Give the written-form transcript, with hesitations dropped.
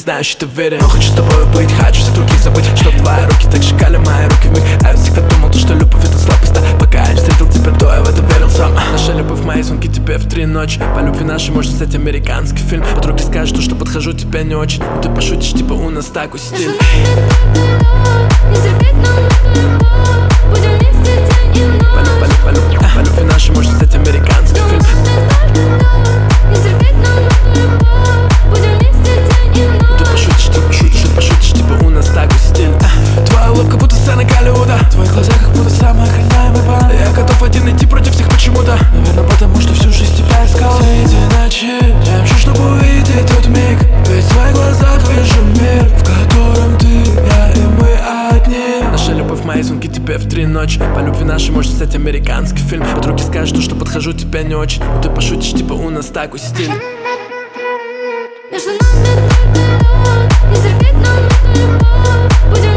знаю, что ты верен. Но хочу с тобой быть, хочу всех других забыть, чтоб твои руки так шикали мои руки в них. А я всегда думал, то, что любовь это слабость, да. Пока я не встретил тебя, то я в это верил сам. Наша любовь, мои звонки тебе в 3 ночи. По любви нашей может стать американский фильм. Подруги скажут, что подхожу тебе не очень, но ты пошутишь, типа у нас такой стиль. По любви нашей может стать американский фильм. Ты пошутишь, типа у нас такой стиль. Твоя улыбка будто сцена Голливуда, твои глаза как будто самый охраняемый бан. Я готов один идти против всех почему-то. Наверное, потому что всю жизнь тебя искал. Все эти ночи я мчу, чтобы увидеть тот миг. Ведь в твоих глазах вижу мир, в котором ты, я и мы одни. Наша любовь, мои звонки тебе в 3 ночи. По любви нашей может стать американский фильм. Подруги скажут, что подхожу тебе не очень, но ты пошутишь, типа у нас такой стиль. Между нами нет дорог, не терпеть нам эту любовь. Будем